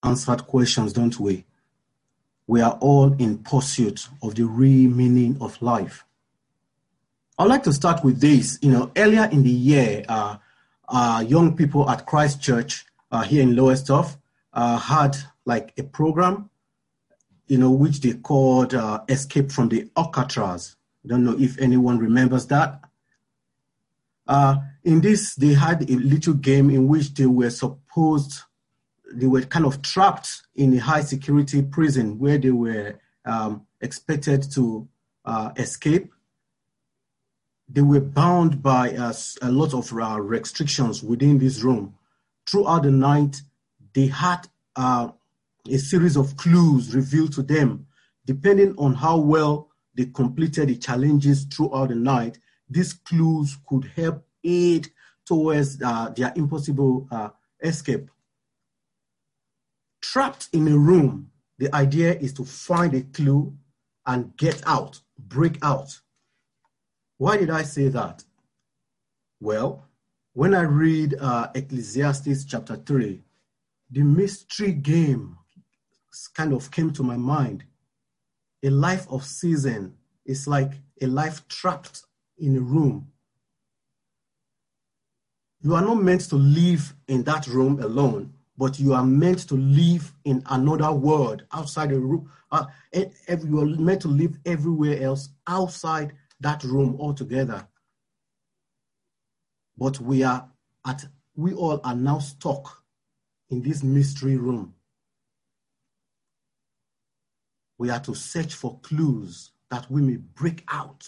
answered questions, don't we? We are all in pursuit of the real meaning of life. I'd like to start with this. Earlier in the year, young people at Christ Church here in Lowestoft had like a program, which they called Escape from the Alcatraz. I don't know if anyone remembers that. In this, they had a little game in which they were kind of trapped in a high security prison where they were expected to escape. They were bound by a lot of restrictions within this room. Throughout the night, they had a series of clues revealed to them. Depending on how well they completed the challenges throughout the night, these clues could help aid towards their impossible escape. Trapped in a room, the idea is to find a clue and get out, break out. Why did I say that? Well, when I read Ecclesiastes chapter 3, the mystery game kind of came to my mind. A life of season is like a life trapped in a room. You are not meant to live in that room alone, but you are meant to live in another world outside the room. You are meant to live everywhere else outside that room altogether. But we all are now stuck in this mystery room. We are to search for clues that we may break out.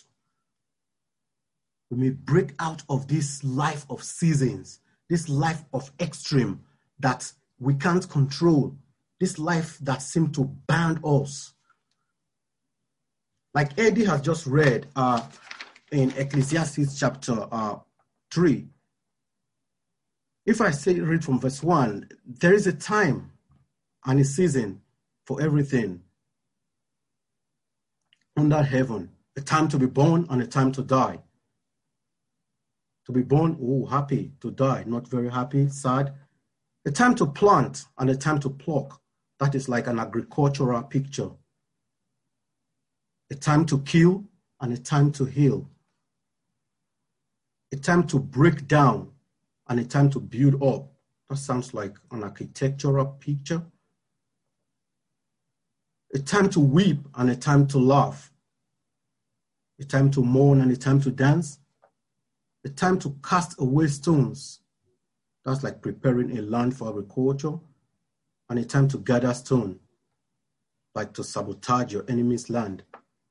We may break out of this life of seasons, this life of extreme that we can't control, this life that seems to bind us. Like Eddie has just read in Ecclesiastes chapter 3. If I read from verse 1, there is a time and a season for everything under heaven, a time to be born and a time to die. To be born, happy. To die, not very happy, sad. A time to plant and a time to pluck. That is like an agricultural picture. A time to kill and a time to heal. A time to break down and a time to build up. That sounds like an architectural picture. A time to weep and a time to laugh. A time to mourn and a time to dance. A time to cast away stones. That's like preparing a land for agriculture. And a time to gather stone, like to sabotage your enemy's land.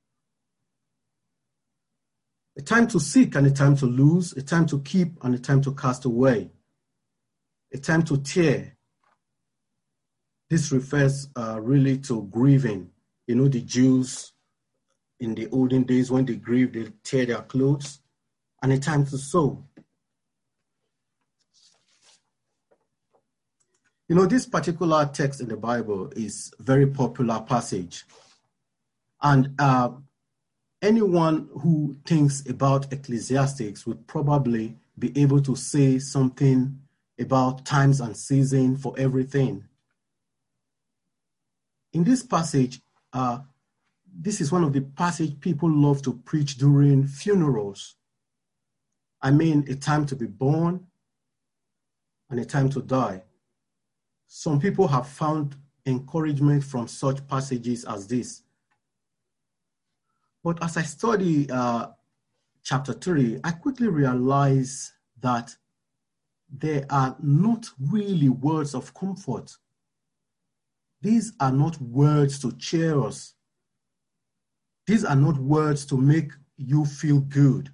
A time to seek and a time to lose. A time to keep and a time to cast away. A time to tear. This refers really to grieving. The Jews in the olden days, when they grieve, they tear their clothes. And a time to sow. This particular text in the Bible is a very popular passage. And anyone who thinks about Ecclesiastes would probably be able to say something about times and season for everything. In this passage, this is one of the passages people love to preach during funerals. I mean, a time to be born and a time to die. Some people have found encouragement from such passages as this. But as I study chapter 3, I quickly realized that they are not really words of comfort. These are not words to cheer us. These are not words to make you feel good.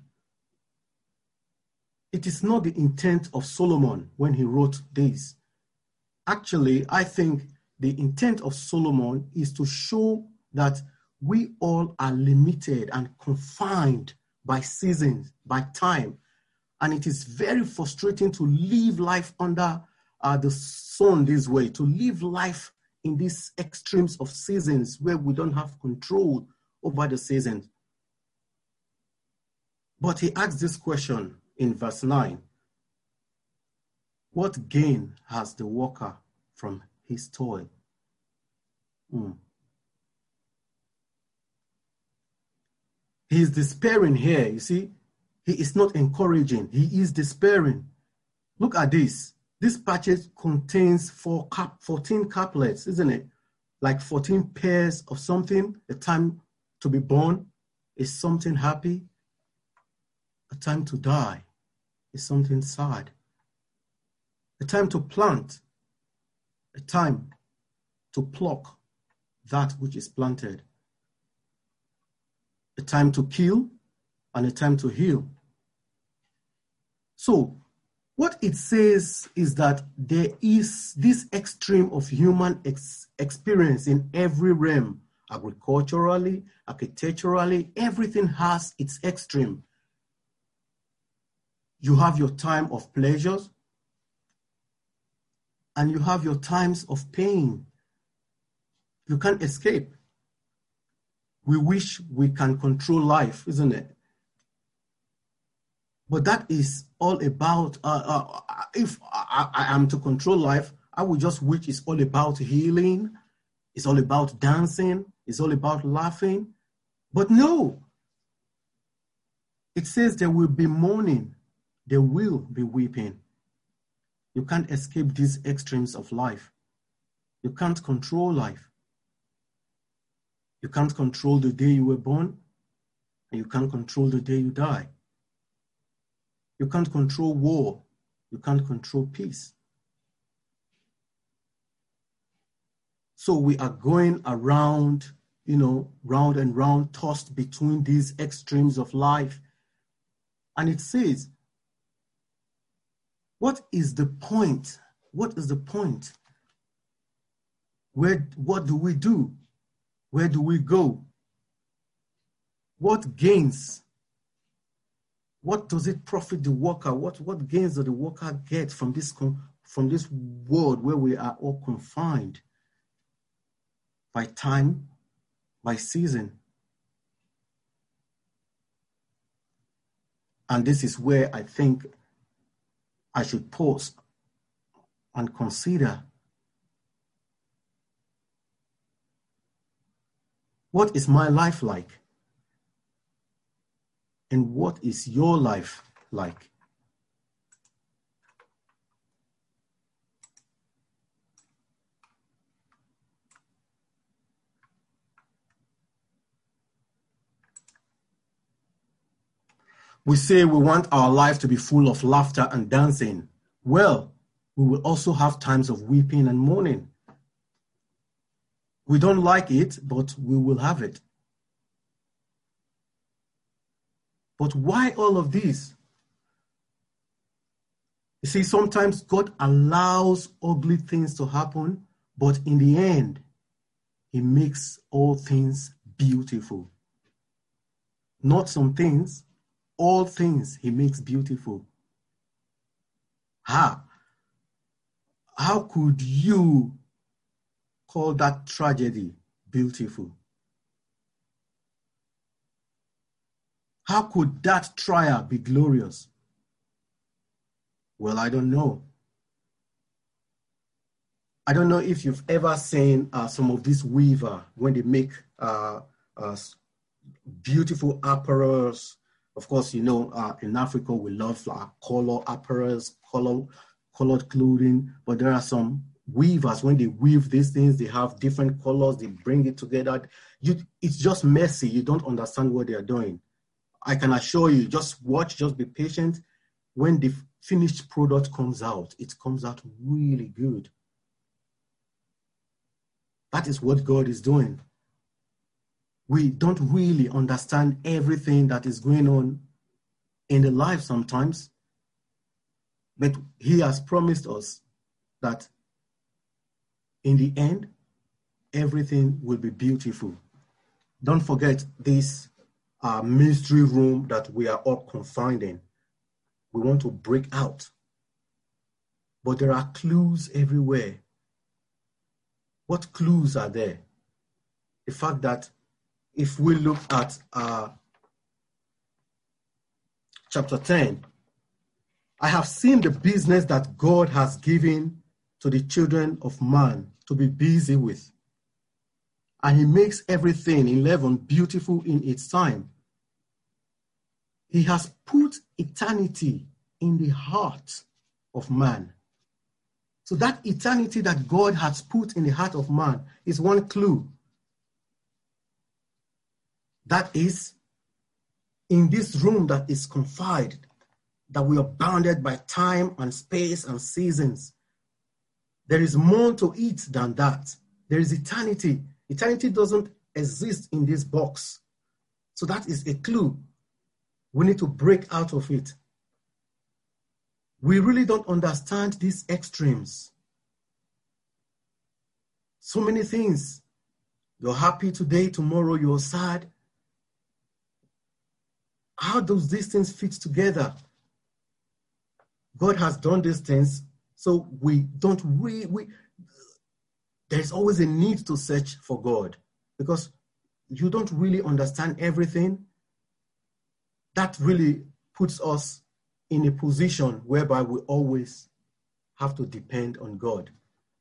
It is not the intent of Solomon when he wrote this. Actually, I think the intent of Solomon is to show that we all are limited and confined by seasons, by time. And it is very frustrating to live life under the sun this way, to live life in these extremes of seasons where we don't have control over the seasons. But he asks this question in verse 9. What gain has the worker from his toil? He is despairing here, you see. He is not encouraging. He is despairing. Look at this. This passage contains 14 couplets, isn't it? Like 14 pairs of something. A time to be born is something happy. A time to die is something sad. A time to plant, a time to pluck that which is planted. A time to kill and a time to heal. So, what it says is that there is this extreme of human experience in every realm. Agriculturally, architecturally, everything has its extreme. You have your time of pleasures and you have your times of pain. You can't escape. We wish we can control life, isn't it? But that is all about, if I am to control life, I would just wish it's all about healing, it's all about dancing, it's all about laughing. But no, it says there will be mourning, there will be weeping. You can't escape these extremes of life. You can't control life. You can't control the day you were born, and you can't control the day you die. You can't control war. You can't control peace. So we are going around, round and round, tossed between these extremes of life. And it says, what is the point? What is the point? What do we do? Where do we go? What gains? What does it profit the worker? What gains does the worker get from this world where we are all confined by time, by season? And this is where I think I should pause and consider, what is my life like? And what is your life like? We say we want our life to be full of laughter and dancing. Well, we will also have times of weeping and mourning. We don't like it, but we will have it. But why all of this? You see, sometimes God allows ugly things to happen, but in the end, He makes all things beautiful. Not some things, all things He makes beautiful. How could you call that tragedy beautiful? How could that trial be glorious? Well, I don't know. I don't know if you've ever seen some of these weavers when they make beautiful apparels. Of course, in Africa, we love color apparels, colored clothing, but there are some weavers, when they weave these things, they have different colors, they bring it together. It's just messy. You don't understand what they are doing. I can assure you, just watch, just be patient. When the finished product comes out, it comes out really good. That is what God is doing. We don't really understand everything that is going on in the life sometimes, but He has promised us that in the end, everything will be beautiful. Don't forget this mystery room that we are all confined in. We want to break out. But there are clues everywhere. What clues are there? The fact that if we look at chapter 10, I have seen the business that God has given to the children of man to be busy with. And he makes everything, 11, beautiful in its time. He has put eternity in the heart of man. So that eternity that God has put in the heart of man is one clue. That is, in this room that is confined, that we are bounded by time and space and seasons. There is more to it than that. There is eternity. Eternity doesn't exist in this box. So that is a clue. We need to break out of it. We really don't understand these extremes. So many things. You're happy today, tomorrow you're sad. How does these things fit together? God has done these things, so we don't there's always a need to search for God, because you don't really understand everything. That really puts us in a position whereby we always have to depend on God.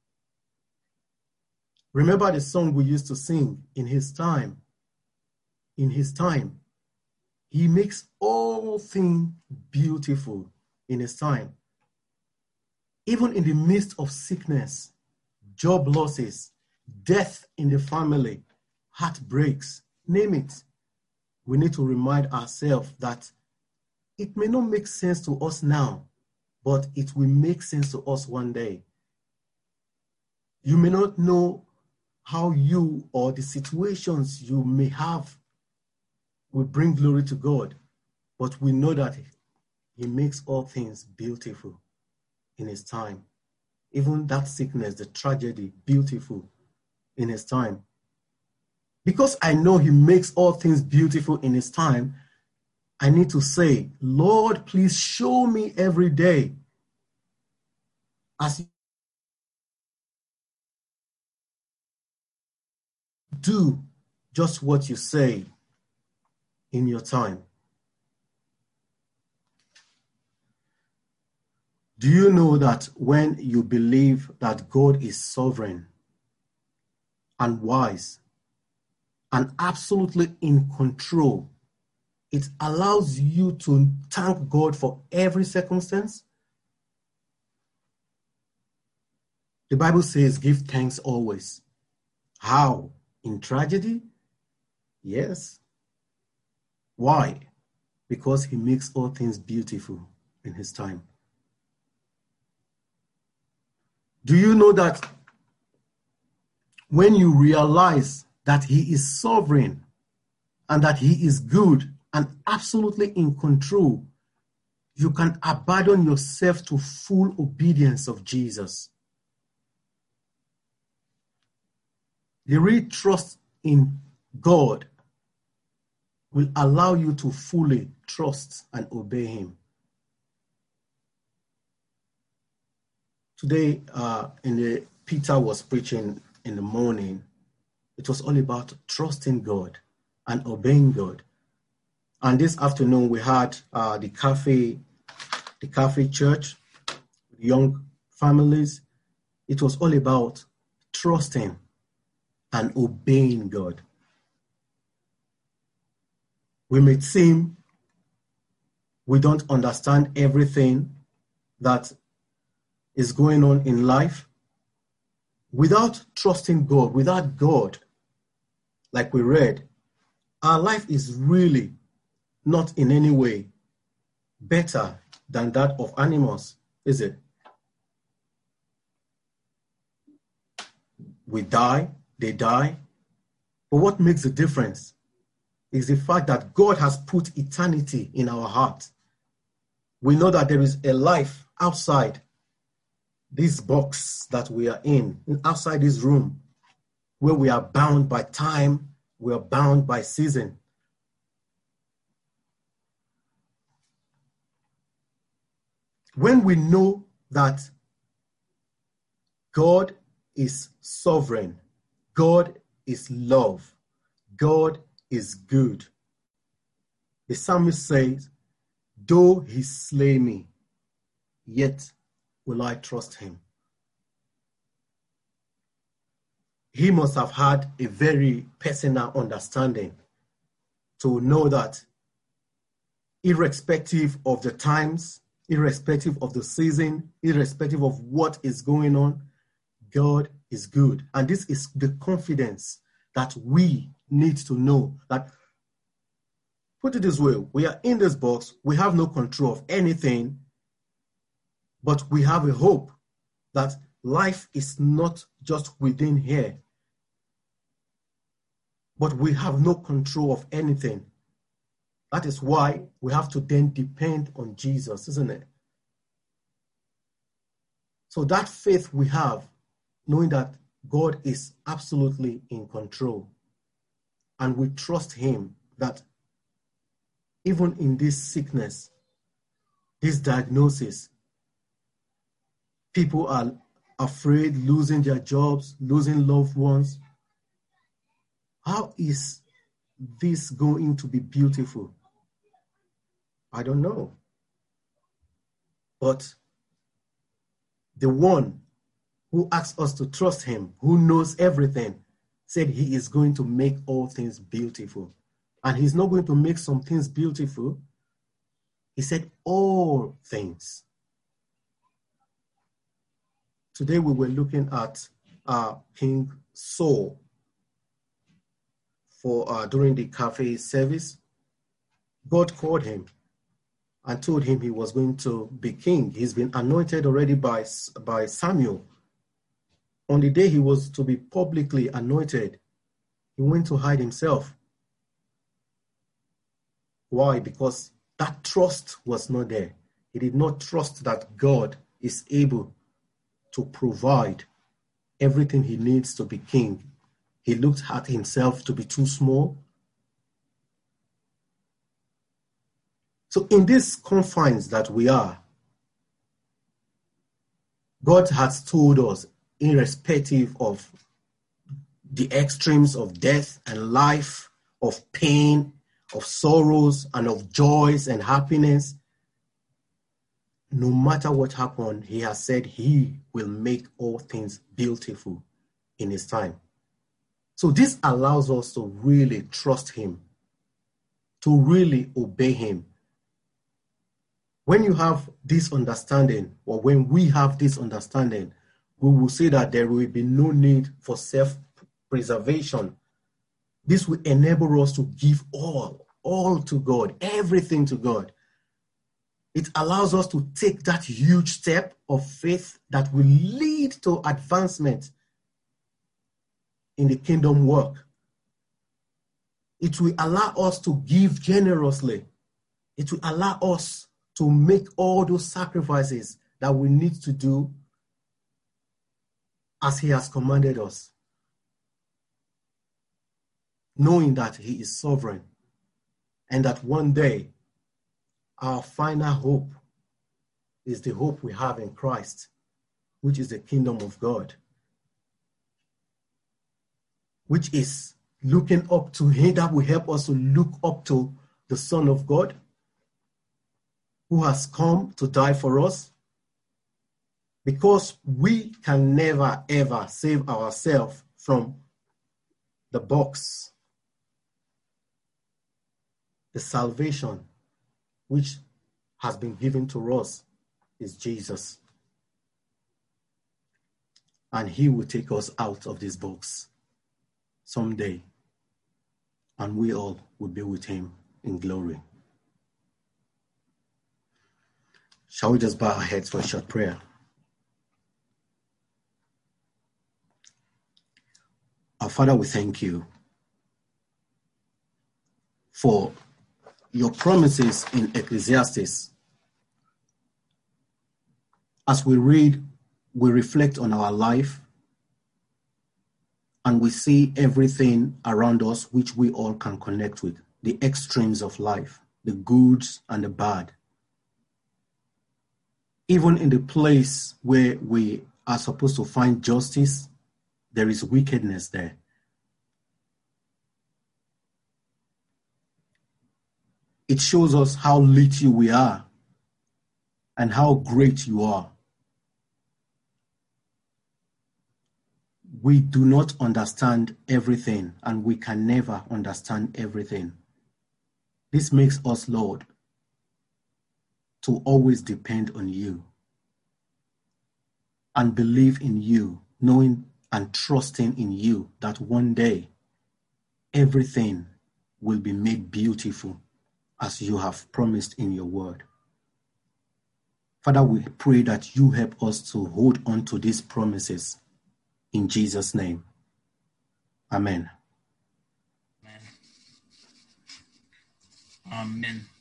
Remember the song we used to sing, In His Time. In His time, He makes all things beautiful in His time. Even in the midst of sickness, job losses, death in the family, heartbreaks, name it, we need to remind ourselves that it may not make sense to us now, but it will make sense to us one day. You may not know how you or the situations you may have will bring glory to God, but we know that He makes all things beautiful in His time. Even that sickness, the tragedy, beautiful in His time. Because I know He makes all things beautiful in His time, I need to say, Lord, please show me every day as you do just what you say in your time. Do you know that when you believe that God is sovereign and wise and absolutely in control, it allows you to thank God for every circumstance? The Bible says, give thanks always. How? In tragedy? Yes. Why? Because He makes all things beautiful in His time. Do you know that when you realize that He is sovereign and that He is good and absolutely in control, you can abandon yourself to full obedience of Jesus? The real trust in God will allow you to fully trust and obey Him. Today, Peter was preaching in the morning. It was all about trusting God and obeying God. And this afternoon, we had the cafe church, young families. It was all about trusting and obeying God. We may seem we don't understand everything that is going on in life. Without trusting God, without God, like we read, our life is really not in any way better than that of animals, is it? We die, they die. But what makes the difference is the fact that God has put eternity in our heart. We know that there is a life outside this box that we are in, outside this room, where we are bound by time, we are bound by season. When we know that God is sovereign, God is love, God is good, the psalmist says, though He slay me, yet will I trust Him. he must have had a very personal understanding to know that irrespective of the times, irrespective of the season, irrespective of what is going on, God is good. And this is the confidence that we need to know. That, put it this way, we are in this box, we have no control of anything, but we have a hope that life is not just within here, but we have no control of anything. That is why we have to then depend on Jesus, isn't it? So that faith we have, knowing that God is absolutely in control, and we trust him that even in this sickness, this diagnosis, people are afraid, losing their jobs, losing loved ones. How is this going to be beautiful? I don't know. But the one who asks us to trust him, who knows everything, said he is going to make all things beautiful. And he's not going to make some things beautiful. He said all things. Today we were looking at King Saul during the cafe service. God called him and told him he was going to be king. He's been anointed already by Samuel. On the day he was to be publicly anointed, he went to hide himself. Why? Because that trust was not there. He did not trust that God is able to provide everything he needs to be king. He looked at himself to be too small. So in these confines that we are, God has told us, irrespective of the extremes of death and life, of pain, of sorrows, and of joys and happiness, no matter what happened, he has said he will make all things beautiful in his time. So this allows us to really trust him, to really obey him. When you have this understanding, or when we have this understanding, we will say that there will be no need for self-preservation. This will enable us to give all to God, everything to God. It allows us to take that huge step of faith that will lead to advancement in the kingdom work. It will allow us to give generously. It will allow us to make all those sacrifices that we need to do as he has commanded us, knowing that he is sovereign and that one day our final hope is the hope we have in Christ, which is the kingdom of God, which is looking up to him, that will help us to look up to the Son of God, who has come to die for us, because we can never, ever save ourselves from the box. The salvation which has been given to us is Jesus. And he will take us out of this box someday, and we all will be with him in glory. Shall we just bow our heads for a short prayer? Our Father, we thank you for your promises in Ecclesiastes. As we read, we reflect on our life, and we see everything around us which we all can connect with, the extremes of life, the goods and the bad. Even in the place where we are supposed to find justice, there is wickedness there. It shows us how little we are and how great you are. We do not understand everything, and we can never understand everything. This makes us, Lord, to always depend on you and believe in you, knowing and trusting in you that one day everything will be made beautiful as you have promised in your word. Father, we pray that you help us to hold on to these promises in Jesus' name. Amen. Amen.